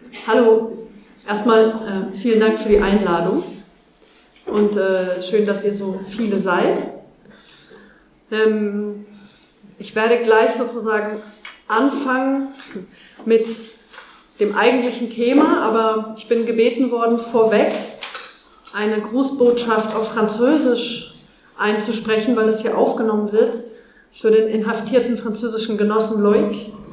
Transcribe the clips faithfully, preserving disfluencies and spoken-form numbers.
Hallo, erstmal äh, vielen Dank für die Einladung und äh, schön, dass ihr so viele seid. Ähm, ich werde gleich sozusagen anfangen mit dem eigentlichen Thema, aber ich bin gebeten worden, vorweg eine Grußbotschaft auf Französisch einzusprechen, weil das hier aufgenommen wird für den inhaftierten französischen Genossen Loïc,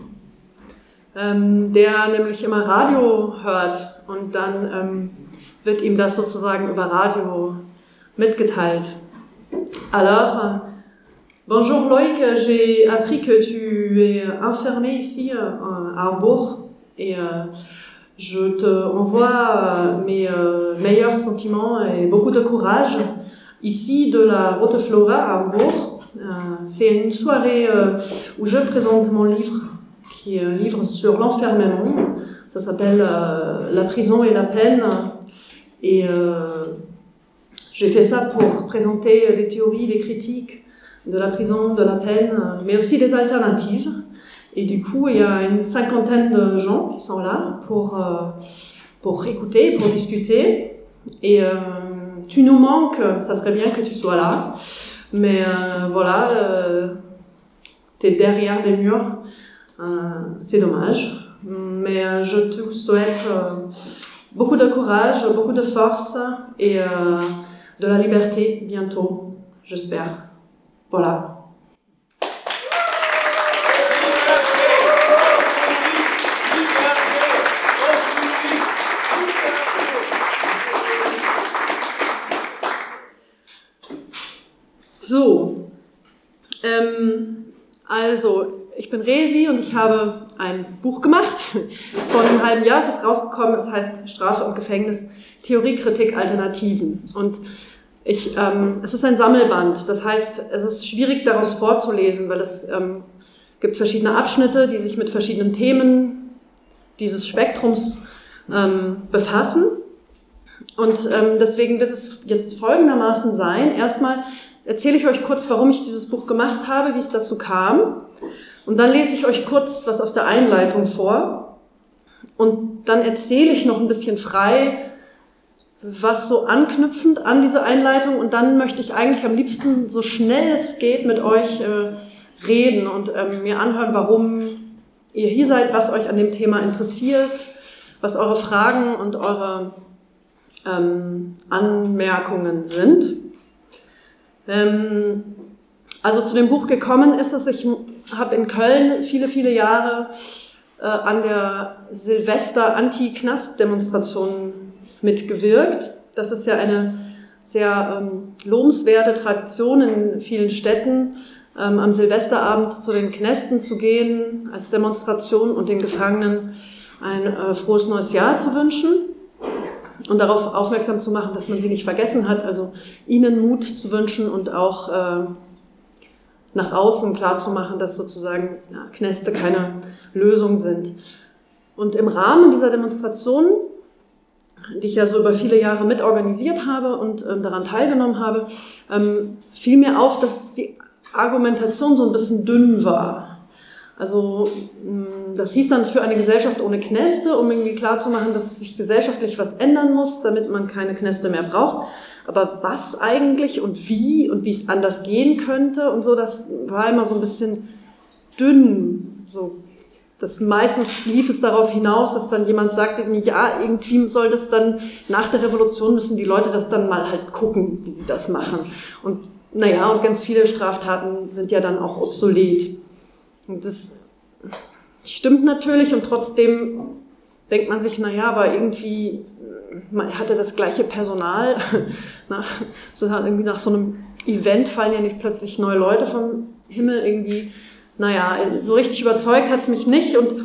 ähm, der nämlich immer Radio hört und dann ähm, wird ihm das sozusagen über Radio mitgeteilt. Alors, euh, bonjour Loïc, j'ai appris que tu es enfermé ici euh, à Hambourg et euh, je te envoie euh, mes euh, meilleurs sentiments et beaucoup de courage ici de la Rote Flora à Hambourg. Euh, c'est une soirée euh, où je présente mon livre, qui est un livre sur l'enfermement. Ça s'appelle euh, La prison et la peine. Et euh, j'ai fait ça pour présenter des théories, des critiques de la prison, de la peine, mais aussi des alternatives. Et du coup, il y a une cinquantaine de gens qui sont là pour, euh, pour écouter, pour discuter. Et euh, tu nous manques, ça serait bien que tu sois là. Mais euh, voilà, euh, t'es derrière des murs, euh, c'est dommage. Mais euh, je te souhaite euh, beaucoup de courage, beaucoup de force et euh, de la liberté bientôt, j'espère. Voilà. So, ähm, also ich bin Resi und ich habe ein Buch gemacht, vor einem halben Jahr ist es rausgekommen, es heißt Strafe und Gefängnis, Theorie, Kritik, Alternativen. Und ich, ähm, es ist ein Sammelband, das heißt, es ist schwierig daraus vorzulesen, weil es ähm, gibt verschiedene Abschnitte, die sich mit verschiedenen Themen dieses Spektrums ähm, befassen. Und ähm, deswegen wird es jetzt folgendermaßen sein, erstmal erzähle ich euch kurz, warum ich dieses Buch gemacht habe, wie es dazu kam. Und dann lese ich euch kurz was aus der Einleitung vor. Und dann erzähle ich noch ein bisschen frei, was so anknüpfend an diese Einleitung. Und dann möchte ich eigentlich am liebsten, so schnell es geht, mit euch äh, reden und ähm, mir anhören, warum ihr hier seid, was euch an dem Thema interessiert, was eure Fragen und eure ähm, Anmerkungen sind. Ähm, also zu dem Buch gekommen ist es, ich habe in Köln viele, viele Jahre äh, an der Silvester-Anti-Knast-Demonstration mitgewirkt. Das ist ja eine sehr ähm, lobenswerte Tradition in vielen Städten, ähm, am Silvesterabend zu den Knästen zu gehen als Demonstration und den Gefangenen ein äh, frohes neues Jahr zu wünschen. Und darauf aufmerksam zu machen, dass man sie nicht vergessen hat, also ihnen Mut zu wünschen und auch äh, nach außen klarzumachen, dass sozusagen ja, Knäste keine Lösung sind. Und im Rahmen dieser Demonstration, die ich ja so über viele Jahre mitorganisiert habe und ähm, daran teilgenommen habe, ähm, fiel mir auf, dass die Argumentation so ein bisschen dünn war. Also das hieß dann für eine Gesellschaft ohne Knäste, um irgendwie klarzumachen, dass sich gesellschaftlich was ändern muss, damit man keine Knäste mehr braucht. Aber was eigentlich und wie und wie es anders gehen könnte und so, das war immer so ein bisschen dünn. So, das meistens lief es darauf hinaus, dass dann jemand sagte, ja, irgendwie soll das dann, nach der Revolution müssen die Leute das dann mal halt gucken, wie sie das machen. Und naja, und ganz viele Straftaten sind ja dann auch obsolet. Und das stimmt natürlich und trotzdem denkt man sich, naja, aber irgendwie man hatte das gleiche Personal. Nach, so irgendwie nach so einem Event fallen ja nicht plötzlich neue Leute vom Himmel irgendwie. Naja, so richtig überzeugt hat es mich nicht. Und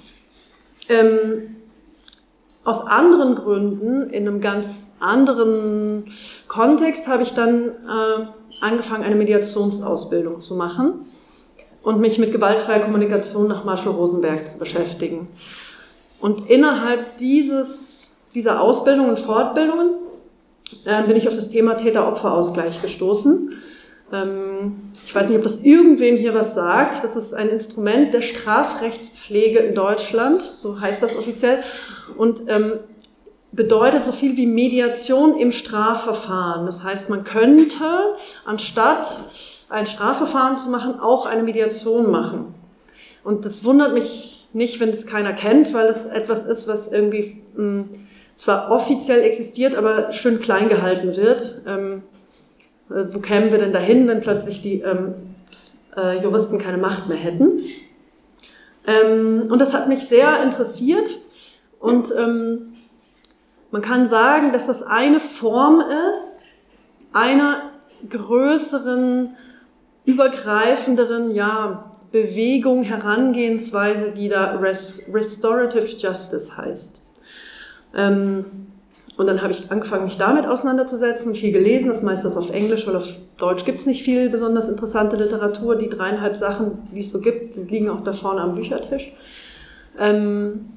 ähm, aus anderen Gründen, in einem ganz anderen Kontext, habe ich dann äh, angefangen, eine Mediationsausbildung zu machen und mich mit gewaltfreier Kommunikation nach Marshall Rosenberg zu beschäftigen. Und innerhalb dieses, dieser Ausbildung und Fortbildungen äh, bin ich auf das Thema Täter-Opfer-Ausgleich gestoßen. Ähm, ich weiß nicht, ob das irgendwem hier was sagt. Das ist ein Instrument der Strafrechtspflege in Deutschland, so heißt das offiziell, und ähm, bedeutet so viel wie Mediation im Strafverfahren. Das heißt, man könnte, anstatt ein Strafverfahren zu machen, auch eine Mediation machen. Und das wundert mich nicht, wenn es keiner kennt, weil es etwas ist, was irgendwie mh, zwar offiziell existiert, aber schön klein gehalten wird. Ähm, äh, wo kämen wir denn dahin, wenn plötzlich die ähm, äh, Juristen keine Macht mehr hätten? Ähm, und das hat mich sehr interessiert. Und ähm, man kann sagen, dass das eine Form ist, einer größeren, übergreifenderen, ja, Bewegung, Herangehensweise, die da Restorative Justice heißt. Ähm, und dann habe ich angefangen, mich damit auseinanderzusetzen und viel gelesen, das meistens auf Englisch, weil auf Deutsch gibt es nicht viel besonders interessante Literatur. Die dreieinhalb Sachen, die es so gibt, liegen auch da vorne am Büchertisch. Ähm,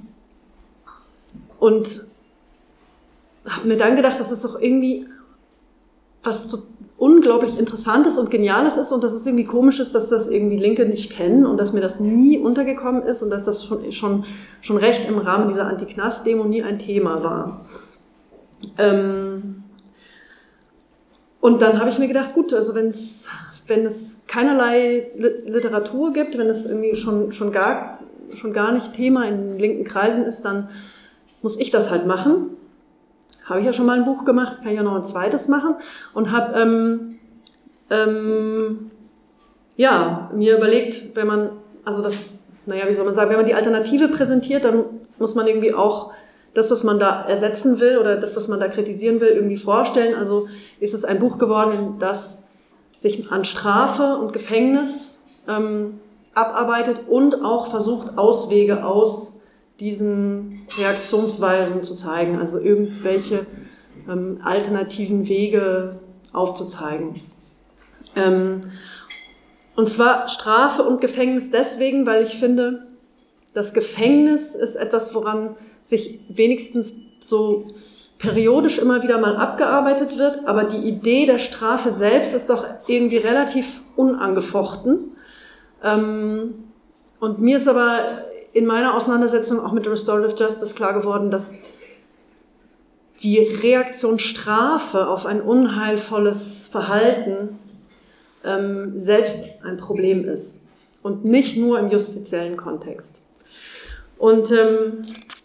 und habe mir dann gedacht, das ist doch irgendwie was so unglaublich Interessantes und Geniales ist und dass es irgendwie komisch ist, dass das irgendwie Linke nicht kennen und dass mir das nie untergekommen ist und dass das schon, schon, schon recht im Rahmen dieser Anti-Knast-Demo nie ein Thema war. Ähm und dann habe ich mir gedacht, gut, also wenn's, wenn es keinerlei Literatur gibt, wenn es irgendwie schon, schon, gar, schon gar nicht Thema in linken Kreisen ist, dann muss ich das halt machen. Habe ich ja schon mal ein Buch gemacht, kann ich ja noch ein zweites machen und habe ähm, ähm, ja, mir überlegt, wenn man, also das, naja, wie soll man sagen, wenn man die Alternative präsentiert, dann muss man irgendwie auch das, was man da ersetzen will oder das, was man da kritisieren will, irgendwie vorstellen. Also ist es ein Buch geworden, das sich an Strafe und Gefängnis ähm, abarbeitet und auch versucht, Auswege aus diesen Reaktionsweisen zu zeigen, also irgendwelche ähm, alternativen Wege aufzuzeigen. Ähm, und zwar Strafe und Gefängnis deswegen, weil ich finde, das Gefängnis ist etwas, woran sich wenigstens so periodisch immer wieder mal abgearbeitet wird, aber die Idee der Strafe selbst ist doch irgendwie relativ unangefochten. Ähm, und mir ist aber in meiner Auseinandersetzung auch mit Restorative Justice klar geworden, dass die Reaktion Strafe auf ein unheilvolles Verhalten ähm, selbst ein Problem ist und nicht nur im justiziellen Kontext. Und ähm,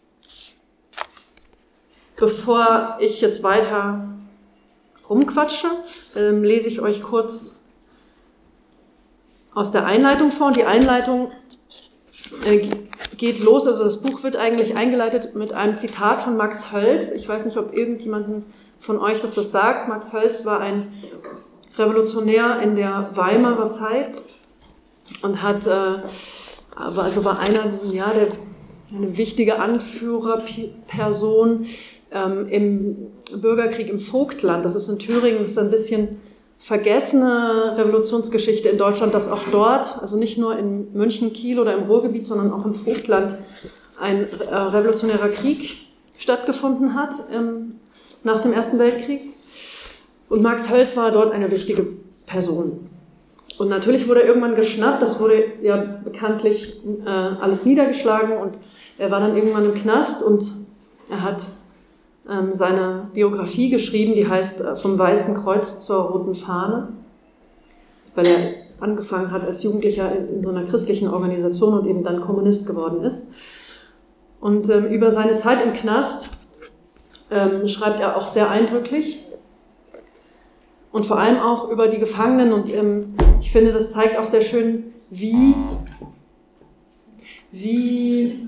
bevor ich jetzt weiter rumquatsche, ähm, lese ich euch kurz aus der Einleitung vor. Die Einleitung äh, geht los, also das Buch wird eigentlich eingeleitet mit einem Zitat von Max Hölz. Ich weiß nicht, ob irgendjemanden von euch das was sagt. Max Hölz war ein Revolutionär in der Weimarer Zeit und hat, äh, also war einer, ja, der, eine wichtige Anführerperson ähm, im Bürgerkrieg im Vogtland. Das ist in Thüringen, das ist ein bisschen vergessene Revolutionsgeschichte in Deutschland, dass auch dort, also nicht nur in München, Kiel oder im Ruhrgebiet, sondern auch im Vogtland ein äh, revolutionärer Krieg stattgefunden hat ähm, nach dem Ersten Weltkrieg. Und Max Hölz war dort eine wichtige Person. Und natürlich wurde er irgendwann geschnappt, das wurde ja bekanntlich äh, alles niedergeschlagen und er war dann irgendwann im Knast und er hat ähm, seine Biografie geschrieben, die heißt äh, Vom Weißen Kreuz zur Roten Fahne, weil er angefangen hat als Jugendlicher in, in so einer christlichen Organisation und eben dann Kommunist geworden ist. Und ähm, über seine Zeit im Knast ähm, schreibt er auch sehr eindrücklich. Und vor allem auch über die Gefangenen. Und ähm, ich finde, das zeigt auch sehr schön, wie, wie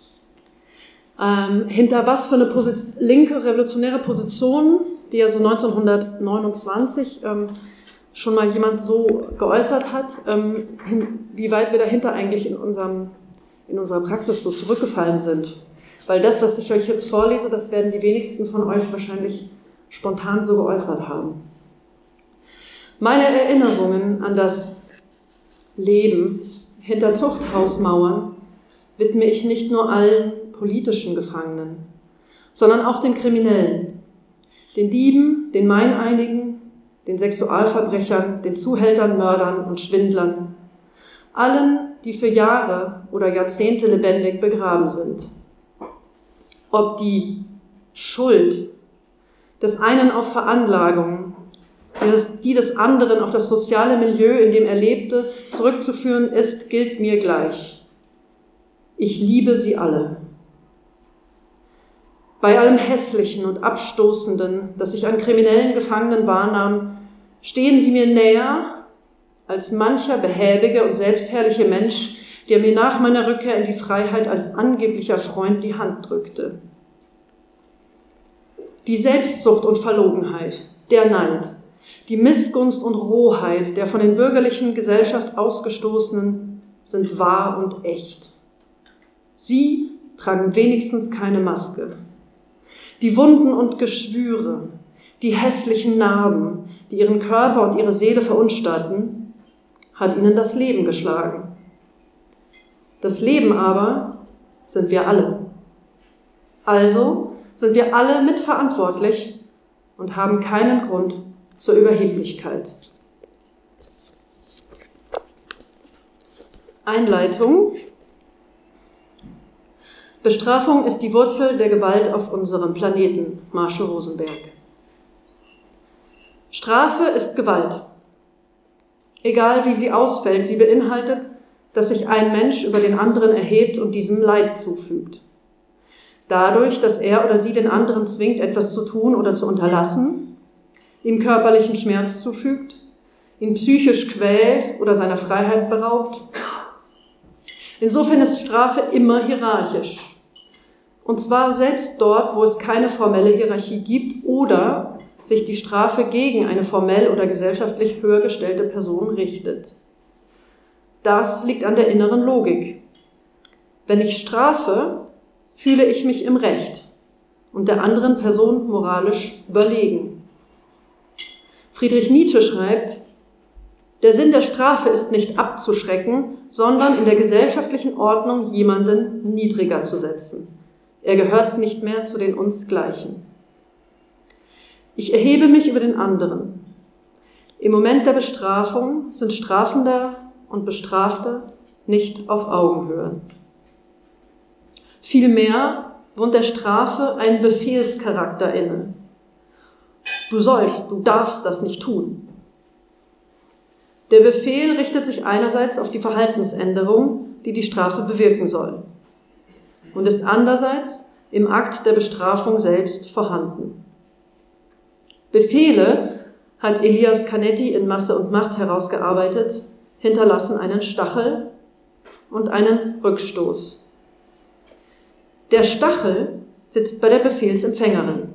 ähm, hinter was für eine Posi- linke revolutionäre Position, die ja so neunzehnhundertneunundzwanzig ähm, schon mal jemand so geäußert hat, ähm, hin, wie weit wir dahinter eigentlich in, unserem, in unserer Praxis so zurückgefallen sind. Weil das, was ich euch jetzt vorlese, das werden die wenigsten von euch wahrscheinlich spontan so geäußert haben. Meine Erinnerungen an das Leben hinter Zuchthausmauern widme ich nicht nur allen politischen Gefangenen, sondern auch den Kriminellen, den Dieben, den Meineinigen, den Sexualverbrechern, den Zuhältern, Mördern und Schwindlern, allen, die für Jahre oder Jahrzehnte lebendig begraben sind. Ob die Schuld des einen auf Veranlagung, die des anderen auf das soziale Milieu, in dem er lebte, zurückzuführen ist, gilt mir gleich. Ich liebe sie alle. Bei allem Hässlichen und Abstoßenden, das ich an kriminellen Gefangenen wahrnahm, stehen sie mir näher als mancher behäbige und selbstherrliche Mensch, der mir nach meiner Rückkehr in die Freiheit als angeblicher Freund die Hand drückte. Die Selbstsucht und Verlogenheit, der Neid, die Missgunst und Rohheit der von den bürgerlichen Gesellschaft Ausgestoßenen sind wahr und echt. Sie tragen wenigstens keine Maske. Die Wunden und Geschwüre, die hässlichen Narben, die ihren Körper und ihre Seele verunstatten, hat ihnen das Leben geschlagen. Das Leben aber sind wir alle. Also sind wir alle mitverantwortlich und haben keinen Grund zur Überheblichkeit. Einleitung. Bestrafung ist die Wurzel der Gewalt auf unserem Planeten, Marshall Rosenberg. Strafe ist Gewalt. Egal wie sie ausfällt, sie beinhaltet, dass sich ein Mensch über den anderen erhebt und diesem Leid zufügt. Dadurch, dass er oder sie den anderen zwingt, etwas zu tun oder zu unterlassen, ihm körperlichen Schmerz zufügt, ihn psychisch quält oder seiner Freiheit beraubt. Insofern ist Strafe immer hierarchisch. Und zwar selbst dort, wo es keine formelle Hierarchie gibt oder sich die Strafe gegen eine formell oder gesellschaftlich höher gestellte Person richtet. Das liegt an der inneren Logik. Wenn ich strafe, fühle ich mich im Recht und der anderen Person moralisch überlegen. Friedrich Nietzsche schreibt, der Sinn der Strafe ist nicht abzuschrecken, sondern in der gesellschaftlichen Ordnung jemanden niedriger zu setzen. Er gehört nicht mehr zu den uns Gleichen. Ich erhebe mich über den anderen. Im Moment der Bestrafung sind Strafender und Bestrafte nicht auf Augenhöhe. Vielmehr wohnt der Strafe ein Befehlscharakter inne. Du sollst, du darfst das nicht tun. Der Befehl richtet sich einerseits auf die Verhaltensänderung, die die Strafe bewirken soll, und ist andererseits im Akt der Bestrafung selbst vorhanden. Befehle, hat Elias Canetti in Masse und Macht herausgearbeitet, hinterlassen einen Stachel und einen Rückstoß. Der Stachel sitzt bei der Befehlsempfängerin.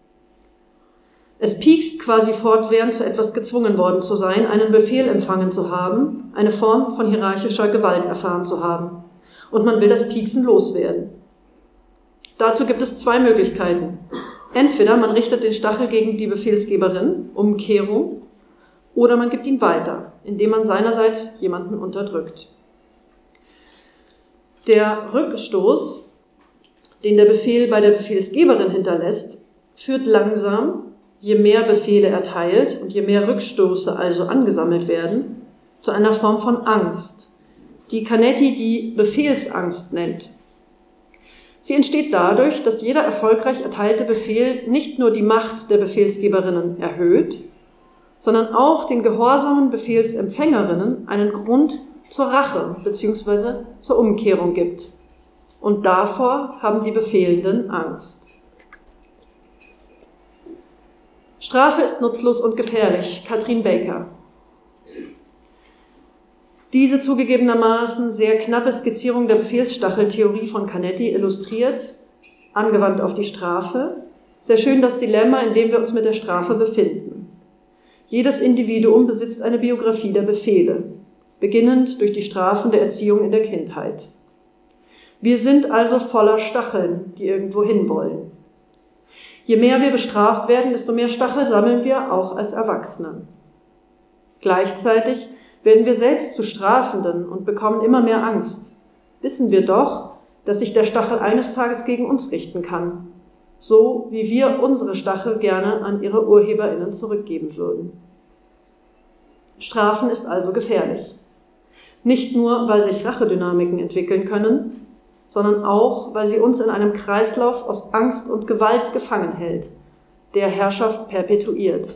Es piekst quasi fortwährend, zu etwas gezwungen worden zu sein, einen Befehl empfangen zu haben, eine Form von hierarchischer Gewalt erfahren zu haben. Und man will das Pieksen loswerden. Dazu gibt es zwei Möglichkeiten. Entweder man richtet den Stachel gegen die Befehlsgeberin, Umkehrung, oder man gibt ihn weiter, indem man seinerseits jemanden unterdrückt. Der Rückstoß, den der Befehl bei der Befehlsgeberin hinterlässt, führt langsam, je mehr Befehle erteilt und je mehr Rückstöße also angesammelt werden, zu einer Form von Angst, die Canetti die Befehlsangst nennt. Sie entsteht dadurch, dass jeder erfolgreich erteilte Befehl nicht nur die Macht der Befehlsgeberinnen erhöht, sondern auch den gehorsamen Befehlsempfängerinnen einen Grund zur Rache bzw. zur Umkehrung gibt. Und davor haben die Befehlenden Angst. Strafe ist nutzlos und gefährlich, Katrin Baker. Diese zugegebenermaßen sehr knappe Skizzierung der Befehlsstacheltheorie von Canetti illustriert, angewandt auf die Strafe, sehr schön das Dilemma, in dem wir uns mit der Strafe befinden. Jedes Individuum besitzt eine Biografie der Befehle, beginnend durch die Strafen der Erziehung in der Kindheit. Wir sind also voller Stacheln, die irgendwo hinwollen. Je mehr wir bestraft werden, desto mehr Stachel sammeln wir auch als Erwachsene. Gleichzeitig werden wir selbst zu Strafenden und bekommen immer mehr Angst. Wissen wir doch, dass sich der Stachel eines Tages gegen uns richten kann, so wie wir unsere Stachel gerne an ihre UrheberInnen zurückgeben würden. Strafen ist also gefährlich. Nicht nur, weil sich Rachedynamiken entwickeln können, sondern auch, weil sie uns in einem Kreislauf aus Angst und Gewalt gefangen hält, der Herrschaft perpetuiert.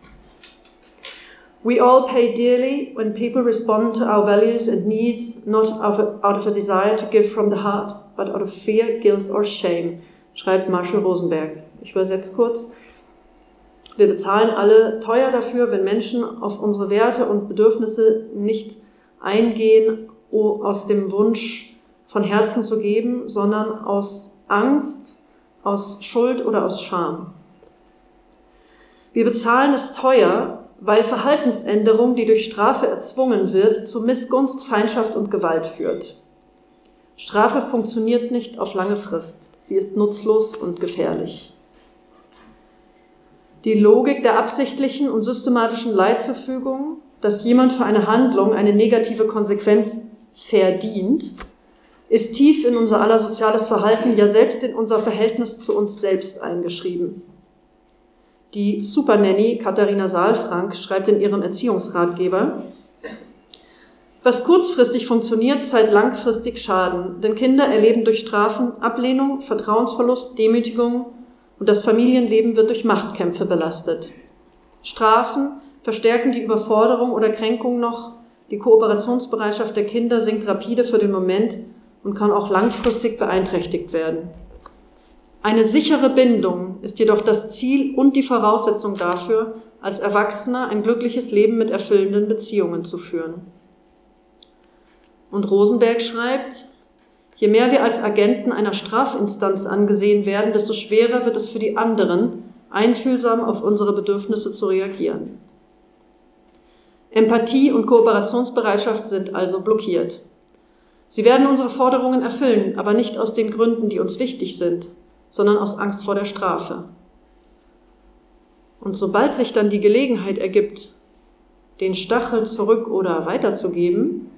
We all pay dearly when people respond to our values and needs, not out of a desire to give from the heart, but out of fear, guilt or shame, schreibt Marshall Rosenberg. Ich übersetze kurz. Wir bezahlen alle teuer dafür, wenn Menschen auf unsere Werte und Bedürfnisse nicht eingehen, aus dem Wunsch von Herzen zu geben, sondern aus Angst, aus Schuld oder aus Scham. Wir bezahlen es teuer, weil Verhaltensänderung, die durch Strafe erzwungen wird, zu Missgunst, Feindschaft und Gewalt führt. Strafe funktioniert nicht auf lange Frist. Sie ist nutzlos und gefährlich. Die Logik der absichtlichen und systematischen Leidzufügung, dass jemand für eine Handlung eine negative Konsequenz verdient, ist tief in unser aller soziales Verhalten, ja selbst in unser Verhältnis zu uns selbst eingeschrieben. Die Supernanny Katharina Saalfrank schreibt in ihrem Erziehungsratgeber: Was kurzfristig funktioniert, zeigt langfristig Schaden, denn Kinder erleben durch Strafen Ablehnung, Vertrauensverlust, Demütigung und das Familienleben wird durch Machtkämpfe belastet. Strafen verstärken die Überforderung oder Kränkung noch, die Kooperationsbereitschaft der Kinder sinkt rapide für den Moment und kann auch langfristig beeinträchtigt werden. Eine sichere Bindung ist jedoch das Ziel und die Voraussetzung dafür, als Erwachsener ein glückliches Leben mit erfüllenden Beziehungen zu führen. Und Rosenberg schreibt: Je mehr wir als Agenten einer Strafinstanz angesehen werden, desto schwerer wird es für die anderen, einfühlsam auf unsere Bedürfnisse zu reagieren. Empathie und Kooperationsbereitschaft sind also blockiert. Sie werden unsere Forderungen erfüllen, aber nicht aus den Gründen, die uns wichtig sind, sondern aus Angst vor der Strafe. Und sobald sich dann die Gelegenheit ergibt, den Stachel zurück oder weiterzugeben,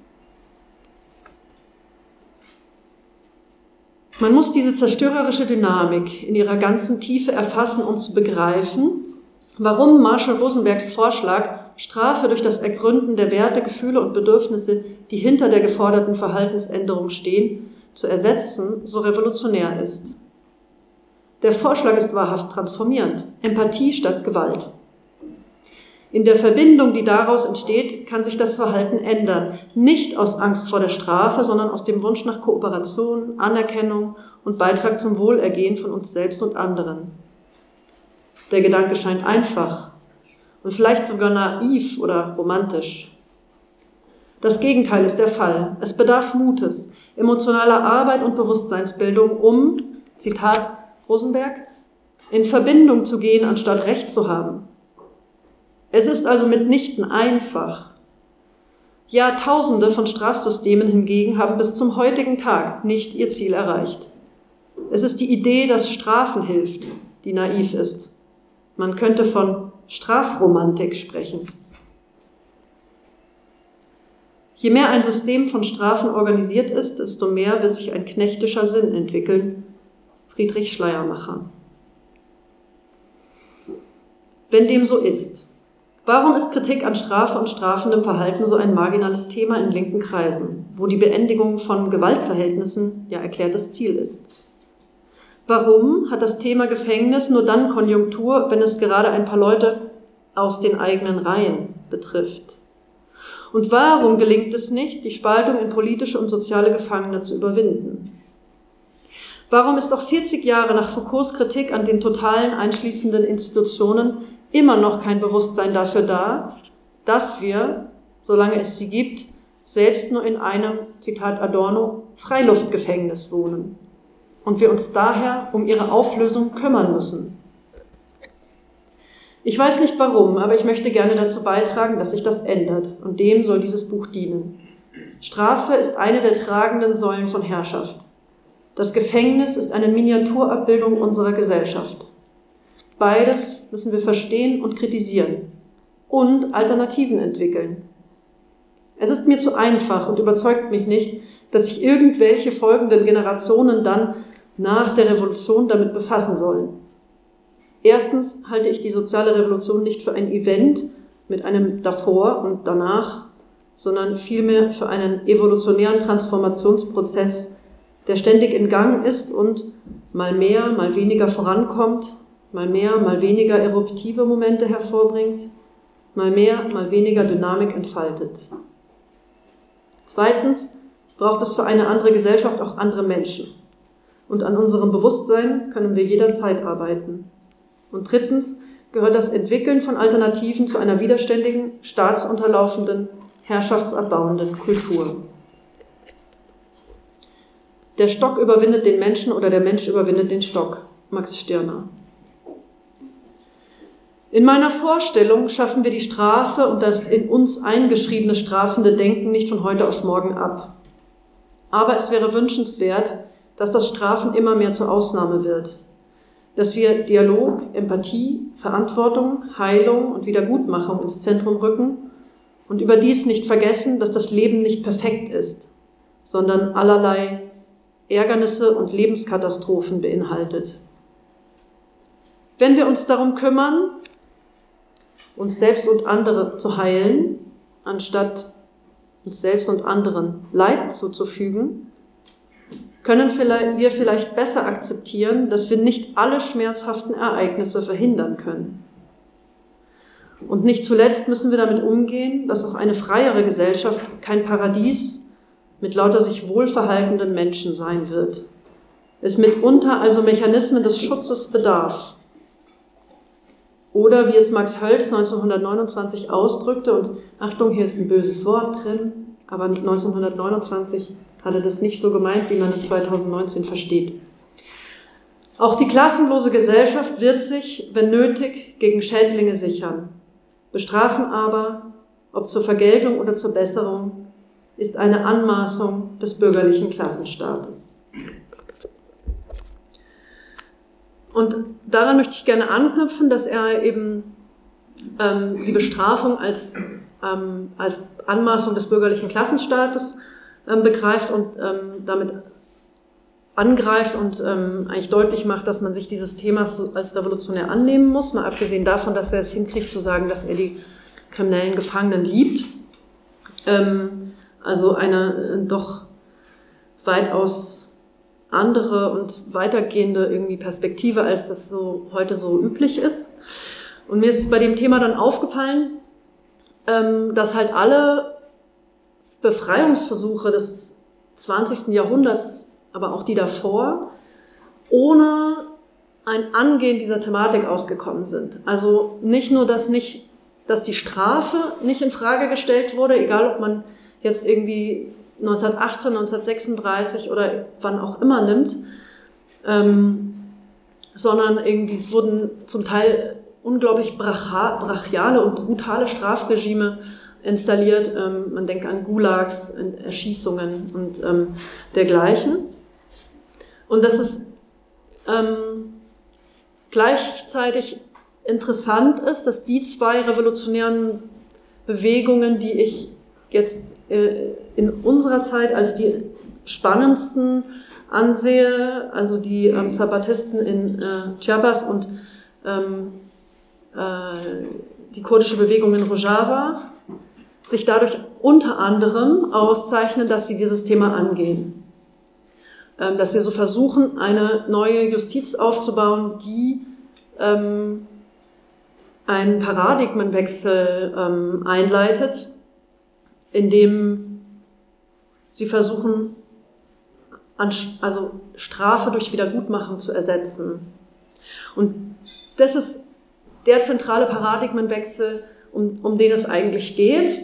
man muss diese zerstörerische Dynamik in ihrer ganzen Tiefe erfassen, um zu begreifen, warum Marshall Rosenbergs Vorschlag, Strafe durch das Ergründen der Werte, Gefühle und Bedürfnisse, die hinter der geforderten Verhaltensänderung stehen, zu ersetzen, so revolutionär ist. Der Vorschlag ist wahrhaft transformierend. Empathie statt Gewalt. In der Verbindung, die daraus entsteht, kann sich das Verhalten ändern. Nicht aus Angst vor der Strafe, sondern aus dem Wunsch nach Kooperation, Anerkennung und Beitrag zum Wohlergehen von uns selbst und anderen. Der Gedanke scheint einfach und vielleicht sogar naiv oder romantisch. Das Gegenteil ist der Fall. Es bedarf Mutes, emotionaler Arbeit und Bewusstseinsbildung, um, Zitat Rosenberg, in Verbindung zu gehen, anstatt Recht zu haben. Es ist also mitnichten einfach. Jahrtausende von Strafsystemen hingegen haben bis zum heutigen Tag nicht ihr Ziel erreicht. Es ist die Idee, dass Strafen hilft, die naiv ist. Man könnte von Strafromantik sprechen. Je mehr ein System von Strafen organisiert ist, desto mehr wird sich ein knechtischer Sinn entwickeln. Friedrich Schleiermacher. Wenn dem so ist, warum ist Kritik an Strafe und strafendem Verhalten so ein marginales Thema in linken Kreisen, wo die Beendigung von Gewaltverhältnissen ja erklärtes Ziel ist? Warum hat das Thema Gefängnis nur dann Konjunktur, wenn es gerade ein paar Leute aus den eigenen Reihen betrifft? Und warum gelingt es nicht, die Spaltung in politische und soziale Gefangene zu überwinden? Warum ist auch vierzig Jahre nach Foucaults Kritik an den totalen einschließenden Institutionen immer noch kein Bewusstsein dafür da, dass wir, solange es sie gibt, selbst nur in einem, Zitat Adorno, Freiluftgefängnis wohnen und wir uns daher um ihre Auflösung kümmern müssen? Ich weiß nicht warum, aber ich möchte gerne dazu beitragen, dass sich das ändert, und dem soll dieses Buch dienen. Strafe ist eine der tragenden Säulen von Herrschaft. Das Gefängnis ist eine Miniaturabbildung unserer Gesellschaft. Beides müssen wir verstehen und kritisieren und Alternativen entwickeln. Es ist mir zu einfach und überzeugt mich nicht, dass sich irgendwelche folgenden Generationen dann nach der Revolution damit befassen sollen. Erstens halte ich die soziale Revolution nicht für ein Event mit einem davor und danach, sondern vielmehr für einen evolutionären Transformationsprozess, der ständig in Gang ist und mal mehr, mal weniger vorankommt, mal mehr, mal weniger eruptive Momente hervorbringt, mal mehr, mal weniger Dynamik entfaltet. Zweitens braucht es für eine andere Gesellschaft auch andere Menschen. Und an unserem Bewusstsein können wir jederzeit arbeiten. Und drittens gehört das Entwickeln von Alternativen zu einer widerständigen, staatsunterlaufenden, herrschaftsabbauenden Kultur. Der Stock überwindet den Menschen oder der Mensch überwindet den Stock. Max Stirner. In meiner Vorstellung schaffen wir die Strafe und das in uns eingeschriebene strafende Denken nicht von heute auf morgen ab. Aber es wäre wünschenswert, dass das Strafen immer mehr zur Ausnahme wird. Dass wir Dialog, Empathie, Verantwortung, Heilung und Wiedergutmachung ins Zentrum rücken und überdies nicht vergessen, dass das Leben nicht perfekt ist, sondern allerlei Ärgernisse und Lebenskatastrophen beinhaltet. Wenn wir uns darum kümmern, uns selbst und andere zu heilen, anstatt uns selbst und anderen Leid zuzufügen, können wir vielleicht besser akzeptieren, dass wir nicht alle schmerzhaften Ereignisse verhindern können. Und nicht zuletzt müssen wir damit umgehen, dass auch eine freiere Gesellschaft kein Paradies mit lauter sich wohlverhaltenden Menschen sein wird. Es mitunter also Mechanismen des Schutzes bedarf. Oder wie es Max Hölz neunzehnhundertneunundzwanzig ausdrückte, und Achtung, hier ist ein böses Wort drin, aber neunzehnhundertneunundzwanzig hat er das nicht so gemeint, wie man es zweitausendneunzehn versteht. Auch die klassenlose Gesellschaft wird sich, wenn nötig, gegen Schädlinge sichern. Bestrafen aber, ob zur Vergeltung oder zur Besserung, ist eine Anmaßung des bürgerlichen Klassenstaates. Und daran möchte ich gerne anknüpfen, dass er eben ähm, die Bestrafung als, ähm, als Anmaßung des bürgerlichen Klassenstaates ähm, begreift und ähm, damit angreift und ähm, eigentlich deutlich macht, dass man sich dieses Themas als revolutionär annehmen muss, mal abgesehen davon, dass er es hinkriegt zu sagen, dass er die kriminellen Gefangenen liebt. Ähm, also eine äh, doch weitaus andere und weitergehende irgendwie Perspektive, als das so heute so üblich ist. Und mir ist bei dem Thema dann aufgefallen, ähm, dass halt alle Befreiungsversuche des zwanzigsten Jahrhunderts, aber auch die davor, ohne ein Angehen dieser Thematik ausgekommen sind. Also nicht nur, dass, nicht, dass die Strafe nicht in Frage gestellt wurde, egal ob man jetzt irgendwie neunzehnhundertachtzehn, neunzehnhundertsechsunddreißig oder wann auch immer nimmt, ähm, sondern irgendwie es wurden zum Teil unglaublich bracha- brachiale und brutale Strafregime installiert. Ähm, man denkt an Gulags, Erschießungen und ähm, dergleichen. Und dass es ähm, gleichzeitig interessant ist, dass die zwei revolutionären Bewegungen, die ich jetzt äh, in unserer Zeit als die spannendsten ansehe, also die ähm, Zapatisten in äh, Chiapas und ähm, äh, die kurdische Bewegung in Rojava, sich dadurch unter anderem auszeichnen, dass sie dieses Thema angehen. Ähm, dass sie so versuchen, eine neue Justiz aufzubauen, die ähm, einen Paradigmenwechsel ähm, einleitet, indem sie versuchen, also Strafe durch Wiedergutmachung zu ersetzen. Und das ist der zentrale Paradigmenwechsel, um, um den es eigentlich geht.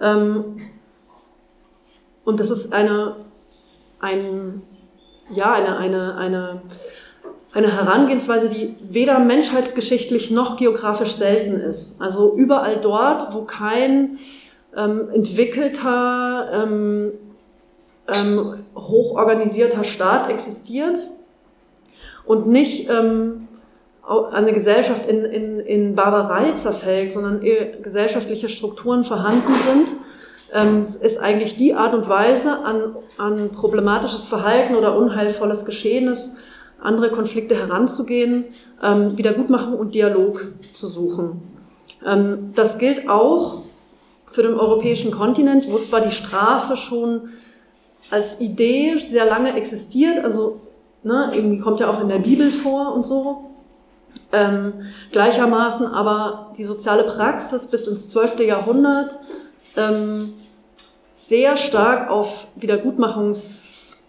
Und das ist eine, ein, ja, eine, eine, eine, eine Herangehensweise, die weder menschheitsgeschichtlich noch geografisch selten ist. Also überall dort, wo kein Ähm, entwickelter, ähm, ähm, hochorganisierter Staat existiert und nicht ähm, eine Gesellschaft in, in, in Barbarei zerfällt, sondern gesellschaftliche Strukturen vorhanden sind, ähm, ist eigentlich die Art und Weise, an, an problematisches Verhalten oder unheilvolles Geschehenes, andere Konflikte heranzugehen, ähm, Wiedergutmachung und Dialog zu suchen. Ähm, das gilt auch für den europäischen Kontinent, wo zwar die Strafe schon als Idee sehr lange existiert, also ne, irgendwie kommt ja auch in der Bibel vor und so, ähm, gleichermaßen aber die soziale Praxis bis ins zwölfte Jahrhundert ähm, sehr stark auf Wiedergutmachungsprozessen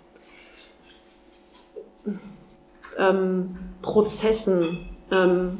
ähm,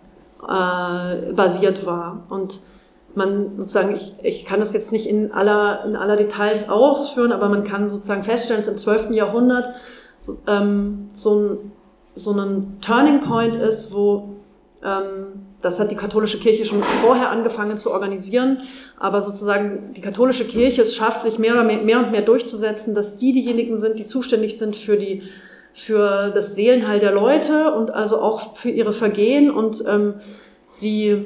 äh, basiert war. Und man sozusagen, ich, ich kann das jetzt nicht in aller, in aller Details ausführen, aber man kann sozusagen feststellen, dass im zwölften Jahrhundert ähm, so ein, so ein Turning Point ist, wo ähm, das hat die katholische Kirche schon vorher angefangen zu organisieren, aber sozusagen die katholische Kirche es schafft, sich mehr, oder mehr, mehr und mehr durchzusetzen, dass sie diejenigen sind, die zuständig sind für, die, für das Seelenheil der Leute und also auch für ihre Vergehen und ähm, sie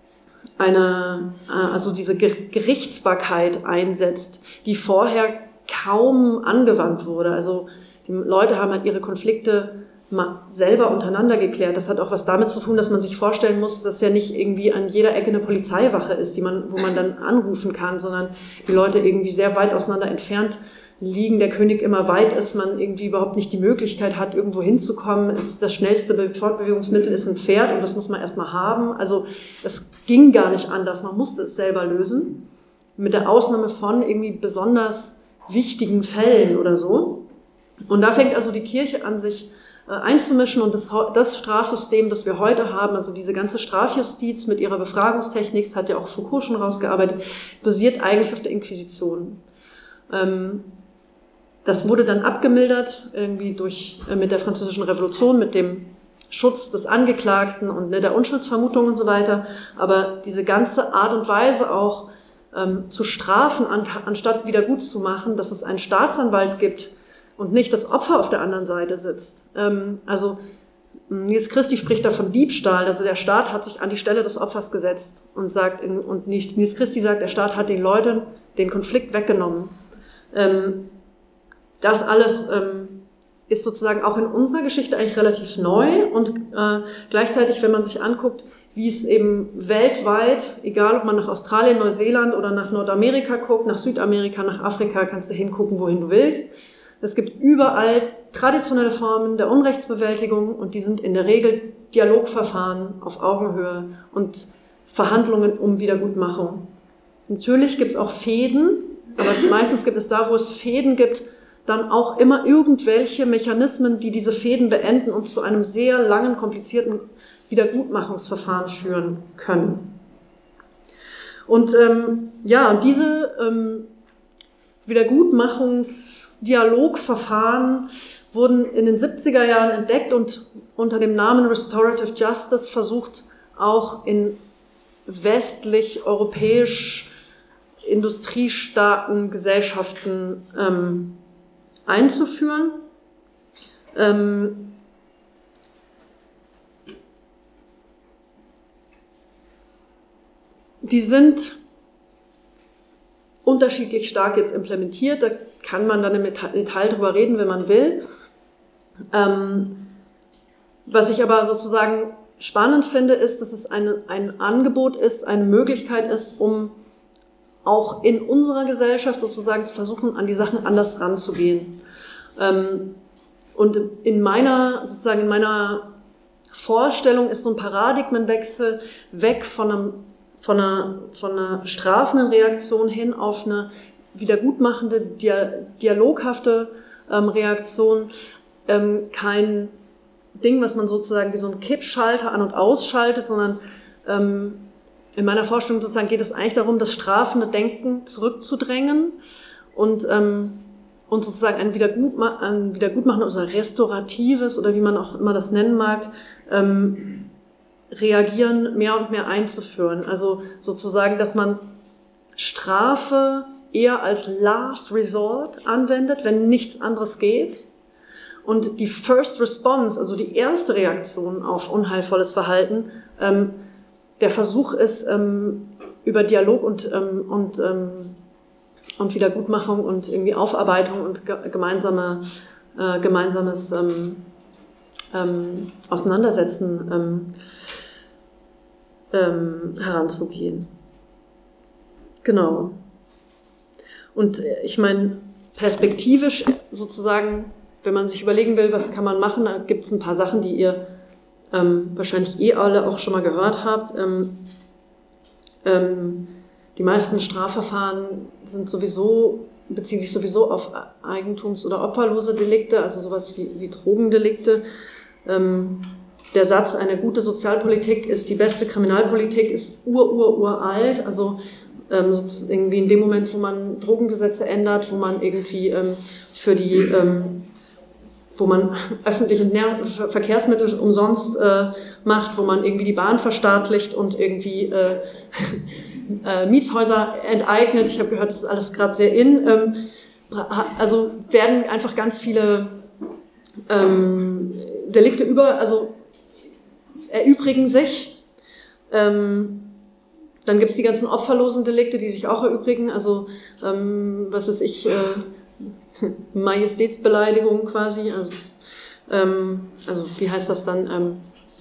eine, also diese Gerichtsbarkeit einsetzt, die vorher kaum angewandt wurde. Also die Leute haben halt ihre Konflikte mal selber untereinander geklärt. Das hat auch was damit zu tun, dass man sich vorstellen muss, dass ja nicht irgendwie an jeder Ecke eine Polizeiwache ist, die man, wo man dann anrufen kann, sondern die Leute irgendwie sehr weit auseinander entfernt liegen, der König immer weit ist, man irgendwie überhaupt nicht die Möglichkeit hat, irgendwo hinzukommen. Das schnellste Fortbewegungsmittel ist ein Pferd und das muss man erstmal haben. Also es ging gar nicht anders, man musste es selber lösen, mit der Ausnahme von irgendwie besonders wichtigen Fällen oder so. Und da fängt also die Kirche an, sich äh, einzumischen und das, das Strafsystem, das wir heute haben, also diese ganze Strafjustiz mit ihrer Befragungstechnik, das hat ja auch Foucault schon rausgearbeitet, basiert eigentlich auf der Inquisition. Ähm, Das wurde dann abgemildert irgendwie durch, äh, mit der Französischen Revolution, mit dem Schutz des Angeklagten und ne, der Unschuldsvermutung und so weiter. Aber diese ganze Art und Weise auch ähm, zu strafen, an, anstatt wieder gut zu machen, dass es einen Staatsanwalt gibt und nicht das Opfer auf der anderen Seite sitzt. Ähm, also Nils Christi spricht da von Diebstahl. Also der Staat hat sich an die Stelle des Opfers gesetzt und sagt, und nicht, Nils Christi sagt, der Staat hat den Leuten den Konflikt weggenommen. Ähm, Das alles ähm, ist sozusagen auch in unserer Geschichte eigentlich relativ neu und äh, gleichzeitig, wenn man sich anguckt, wie es eben weltweit, egal ob man nach Australien, Neuseeland oder nach Nordamerika guckt, nach Südamerika, nach Afrika, kannst du hingucken, wohin du willst. Es gibt überall traditionelle Formen der Unrechtsbewältigung und die sind in der Regel Dialogverfahren auf Augenhöhe und Verhandlungen um Wiedergutmachung. Natürlich gibt es auch Fehden, aber meistens gibt es da, wo es Fehden gibt, dann auch immer irgendwelche Mechanismen, die diese Fehden beenden und zu einem sehr langen, komplizierten Wiedergutmachungsverfahren führen können. Und ähm, ja, und diese ähm, Wiedergutmachungsdialogverfahren wurden in den siebziger Jahren entdeckt und unter dem Namen Restorative Justice versucht, auch in westlich, europäisch, industriestarken Gesellschaften ähm, einzuführen. Ähm, die sind unterschiedlich stark jetzt implementiert, da kann man dann im Detail drüber reden, wenn man will. Ähm, was ich aber sozusagen spannend finde, ist, dass es eine, ein Angebot ist, eine Möglichkeit ist, um auch in unserer Gesellschaft sozusagen zu versuchen, an die Sachen anders ranzugehen. Und in meiner, sozusagen in meiner Vorstellung ist so ein Paradigmenwechsel weg von, einem, von, einer, von einer strafenden Reaktion hin auf eine wiedergutmachende, dialoghafte Reaktion. Kein Ding, was man sozusagen wie so ein Kippschalter an- und ausschaltet, sondern in meiner Vorstellung sozusagen geht es eigentlich darum, das strafende Denken zurückzudrängen und, ähm, und sozusagen ein, Wiedergutma- ein Wiedergutmachen oder restauratives oder wie man auch immer das nennen mag, ähm, Reagieren mehr und mehr einzuführen. Also sozusagen, dass man Strafe eher als Last Resort anwendet, wenn nichts anderes geht. Und die First Response, also die erste Reaktion auf unheilvolles Verhalten, ähm, der Versuch ist, ähm, über Dialog und, ähm, und, ähm, und Wiedergutmachung und irgendwie Aufarbeitung und ge- gemeinsame, äh, gemeinsames ähm, ähm, Auseinandersetzen ähm, ähm, heranzugehen. Genau. Und ich meine, perspektivisch sozusagen, wenn man sich überlegen will, was kann man machen, da gibt es ein paar Sachen, die ihr ähm, wahrscheinlich eh alle auch schon mal gehört habt. Ähm, ähm, die meisten Strafverfahren sind sowieso, beziehen sich sowieso auf eigentums- oder opferlose Delikte, also sowas wie, wie Drogendelikte. Ähm, der Satz, eine gute Sozialpolitik ist die beste Kriminalpolitik, ist ur, ur, uralt, also ähm, irgendwie in dem Moment, wo man Drogengesetze ändert, wo man irgendwie ähm, für die, ähm, wo man öffentliche Nähr- Verkehrsmittel umsonst äh, macht, wo man irgendwie die Bahn verstaatlicht und irgendwie äh, äh, Mietshäuser enteignet. Ich habe gehört, das ist alles gerade sehr in. Ähm, also werden einfach ganz viele ähm, Delikte über, also erübrigen sich. Ähm, dann gibt es die ganzen opferlosen Delikte, die sich auch erübrigen. Also ähm, was weiß ich, äh, Majestätsbeleidigung quasi. Also, ähm, also wie heißt das dann? Ähm,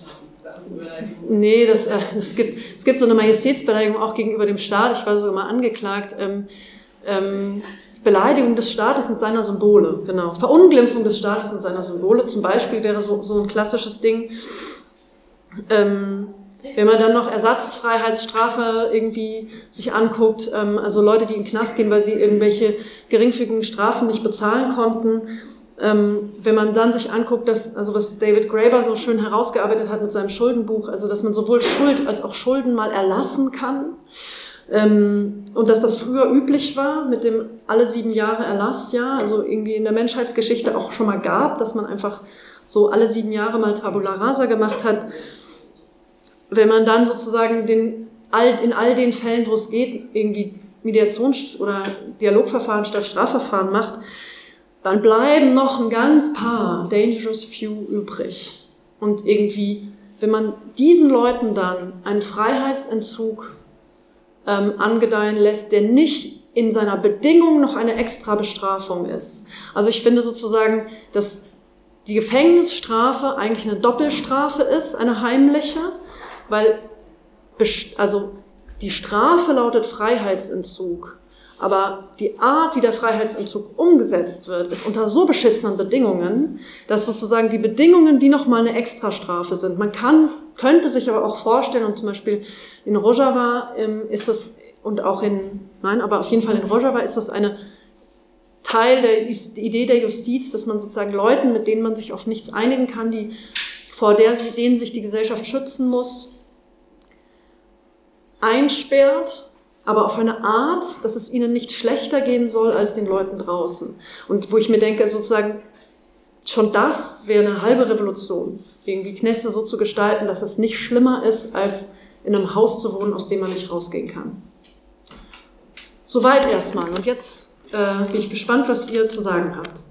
nee, das, äh, das gibt, es gibt so eine Majestätsbeleidigung auch gegenüber dem Staat. Ich war sogar mal angeklagt. Ähm, ähm, Beleidigung des Staates und seiner Symbole, genau. Verunglimpfung des Staates und seiner Symbole zum Beispiel wäre so, so ein klassisches Ding. Ähm, wenn man dann noch Ersatzfreiheitsstrafe irgendwie sich anguckt, ähm, also Leute, die in den Knast gehen, weil sie irgendwelche geringfügigen Strafen nicht bezahlen konnten, ähm, wenn man dann sich anguckt, dass, also was David Graeber so schön herausgearbeitet hat mit seinem Schuldenbuch, also dass man sowohl Schuld als auch Schulden mal erlassen kann, ähm, und dass das früher üblich war mit dem alle sieben Jahre Erlassjahr, also irgendwie in der Menschheitsgeschichte auch schon mal gab, dass man einfach so alle sieben Jahre mal Tabula Rasa gemacht hat. Wenn man dann sozusagen den, in all den Fällen, wo es geht, irgendwie Mediations- oder Dialogverfahren statt Strafverfahren macht, dann bleiben noch ein ganz paar dangerous few übrig. Und irgendwie, wenn man diesen Leuten dann einen Freiheitsentzug ähm, angedeihen lässt, der nicht in seiner Bedingung noch eine extra Bestrafung ist. Also ich finde sozusagen, dass die Gefängnisstrafe eigentlich eine Doppelstrafe ist, eine heimliche, weil also die Strafe lautet Freiheitsentzug, aber die Art, wie der Freiheitsentzug umgesetzt wird, ist unter so beschissenen Bedingungen, dass sozusagen die Bedingungen wie nochmal eine Extrastrafe sind. Man kann, könnte sich aber auch vorstellen, und zum Beispiel in Rojava ähm, ist das, und auch in, nein, aber auf jeden Fall in Rojava ist das eine Teil der die Idee der Justiz, dass man sozusagen Leuten, mit denen man sich auf nichts einigen kann, die, vor der, denen sich die Gesellschaft schützen muss, einsperrt, aber auf eine Art, dass es ihnen nicht schlechter gehen soll als den Leuten draußen. Und wo ich mir denke, sozusagen, schon das wäre eine halbe Revolution, irgendwie Kneste so zu gestalten, dass es nicht schlimmer ist, als in einem Haus zu wohnen, aus dem man nicht rausgehen kann. Soweit erstmal. Und jetzt äh, bin ich gespannt, was ihr zu sagen habt.